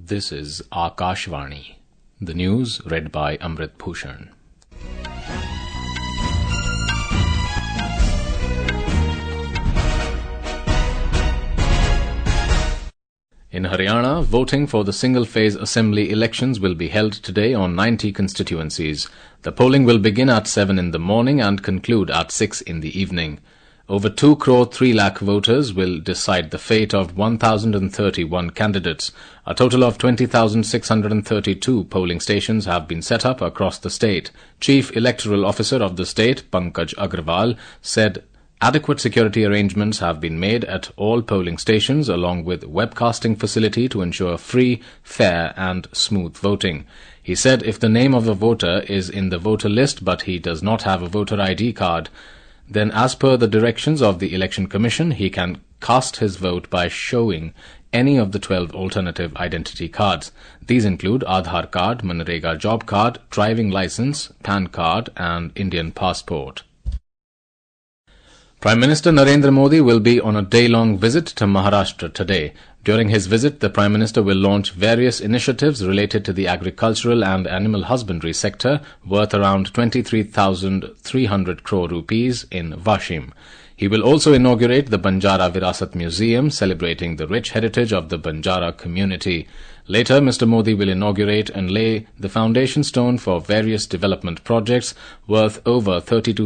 This is Akashvani. The news read by Amrit Bhushan. In Haryana, voting for the single-phase assembly elections will be held today on 90 constituencies. The polling will begin at 7 in the morning and conclude at 6 in the evening. Over 2 crore 3 lakh voters will decide the fate of 1,031 candidates. A total of 20,632 polling stations have been set up across the state. Chief Electoral Officer of the state, Pankaj Agrawal, said adequate security arrangements have been made at all polling stations along with webcasting facility to ensure free, fair and smooth voting. He said if the name of a voter is in the voter list but he does not have a voter ID card, then as per the directions of the Election Commission, he can cast his vote by showing any of the 12 alternative identity cards. These include Aadhaar card, Manrega job card, driving license, PAN card and Indian passport. Prime Minister Narendra Modi will be on a day-long visit to Maharashtra today. During his visit, the Prime Minister will launch various initiatives related to the agricultural and animal husbandry sector worth around 23,300 crore rupees in Vashim. He will also inaugurate the Banjara Virasat Museum, celebrating the rich heritage of the Banjara community. Later, Mr. Modi will inaugurate and lay the foundation stone for various development projects worth over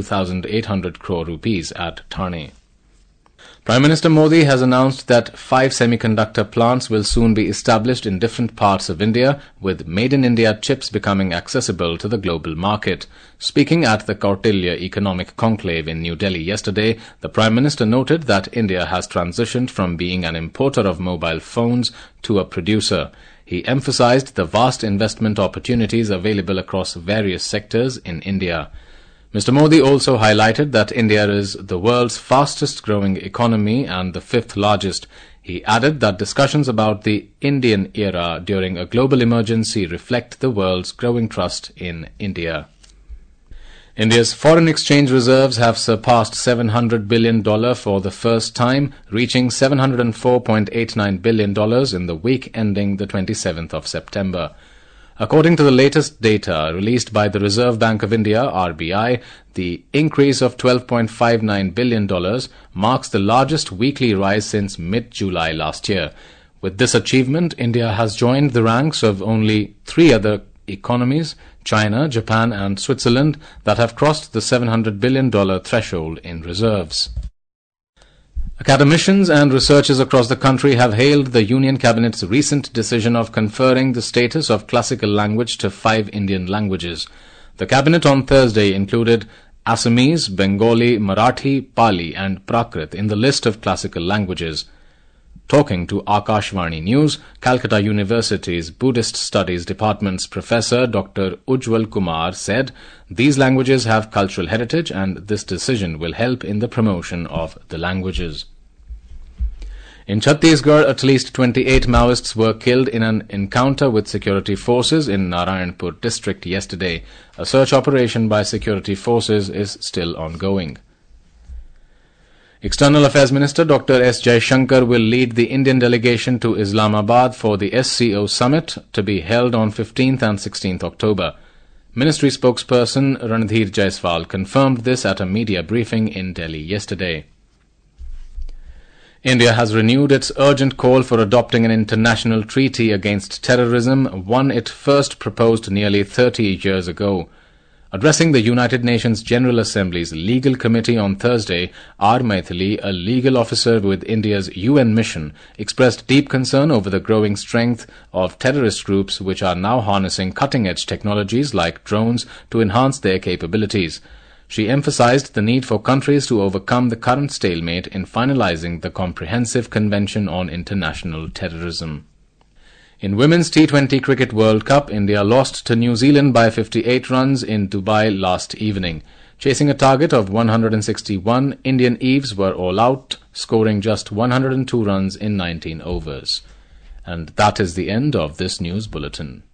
32,800 crore rupees at Thane. Prime Minister Modi has announced that 5 semiconductor plants will soon be established in different parts of India, with made-in-India chips becoming accessible to the global market. Speaking at the Kautilya Economic Conclave in New Delhi yesterday, the Prime Minister noted that India has transitioned from being an importer of mobile phones to a producer. He emphasized the vast investment opportunities available across various sectors in India. Mr. Modi also highlighted that India is the world's fastest-growing economy and the 5th largest. He added that discussions about the Indian era during a global emergency reflect the world's growing trust in India. India's foreign exchange reserves have surpassed $700 billion for the first time, reaching $704.89 billion in the week ending the 27th of September. According to the latest data released by the Reserve Bank of India, RBI, the increase of $12.59 billion marks the largest weekly rise since mid-July last year. With this achievement, India has joined the ranks of only 3 other economies, China, Japan and Switzerland, that have crossed the $700 billion threshold in reserves. Academicians and researchers across the country have hailed the Union Cabinet's recent decision of conferring the status of classical language to 5 Indian languages. The Cabinet on Thursday included Assamese, Bengali, Marathi, Pali and Prakrit in the list of classical languages. Talking to Akashvani News, Calcutta University's Buddhist Studies Department's Professor Dr. Ujjwal Kumar said these languages have cultural heritage and this decision will help in the promotion of the languages. In Chhattisgarh, at least 28 Maoists were killed in an encounter with security forces in Narayanpur district yesterday. A search operation by security forces is still ongoing. External Affairs Minister Dr. S. Jaishankar will lead the Indian delegation to Islamabad for the SCO summit to be held on 15th and 16th October. Ministry spokesperson Ranadhir Jaiswal confirmed this at a media briefing in Delhi yesterday. India has renewed its urgent call for adopting an international treaty against terrorism, one it first proposed nearly 30 years ago. Addressing the United Nations General Assembly's Legal Committee on Thursday, R. Maithili, a legal officer with India's UN mission, expressed deep concern over the growing strength of terrorist groups which are now harnessing cutting-edge technologies like drones to enhance their capabilities. She emphasized the need for countries to overcome the current stalemate in finalizing the Comprehensive Convention on International Terrorism. In Women's T20 Cricket World Cup, India lost to New Zealand by 58 runs in Dubai last evening. Chasing a target of 161, Indian Eves were all out, scoring just 102 runs in 19 overs. And that is the end of this news bulletin.